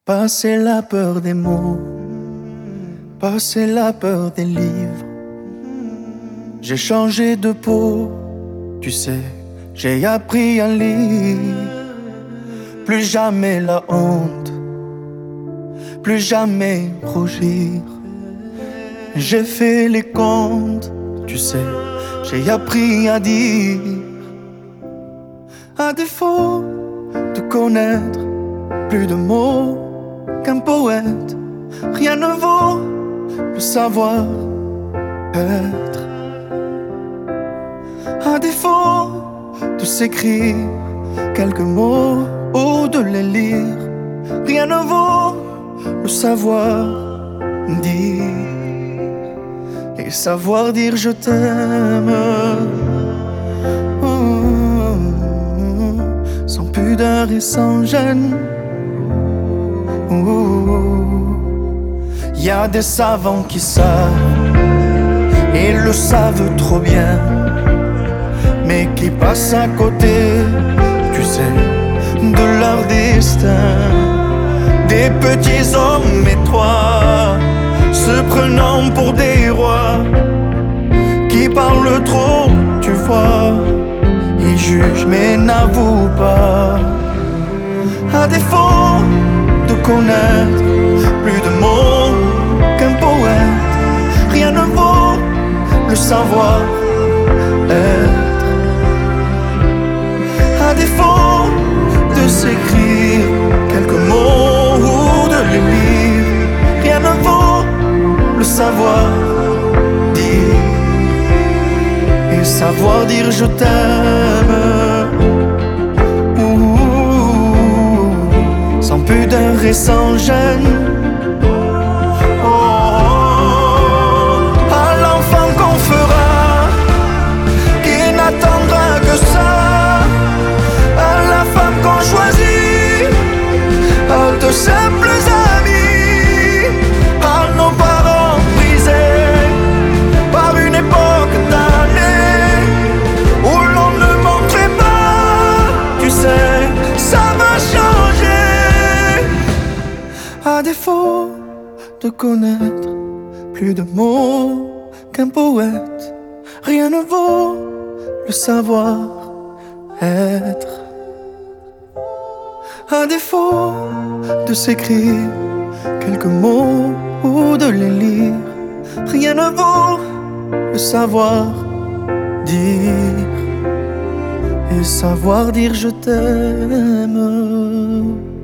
Passer la peur des mots, passer la peur des livres. J'ai changé de peau, tu sais, j'ai appris à lire. Plus jamais la honte, plus jamais rougir. J'ai fait les comptes, tu sais, j'ai appris à dire. À défaut de connaître plus de mots qu'un poète, rien ne vaut le savoir être. À défaut de s'écrire quelques mots ou de les lire, rien ne vaut le savoir dire. Et savoir dire je t'aime, sans pudeur et sans gêne. Y a des savants qui savent, et le savent trop bien, mais qui passent à côté, tu sais, de leur destin. Des petits hommes étroits, se prenant pour des rois, qui parlent trop, tu vois. Ils jugent mais n'avouent pas. À défaut de connaître plus de mots qu'un poète, rien ne vaut le savoir être. À défaut de s'écrire quelques mots ou de les lire, rien ne vaut le savoir dire. Et savoir dire je t'aime, sans pudeur et sans gêne. À l'enfant qu'on fera, qui n'attendra que ça, à la femme qu'on choisit, à de simples amis, à nos parents brisés par une époque d'années où l'on ne montrait pas, tu sais, ça va changer. À défaut de connaître plus de mots qu'un poète, rien ne vaut le savoir être. À défaut de s'écrire quelques mots ou de les lire, rien ne vaut le savoir dire. Et savoir dire je t'aime.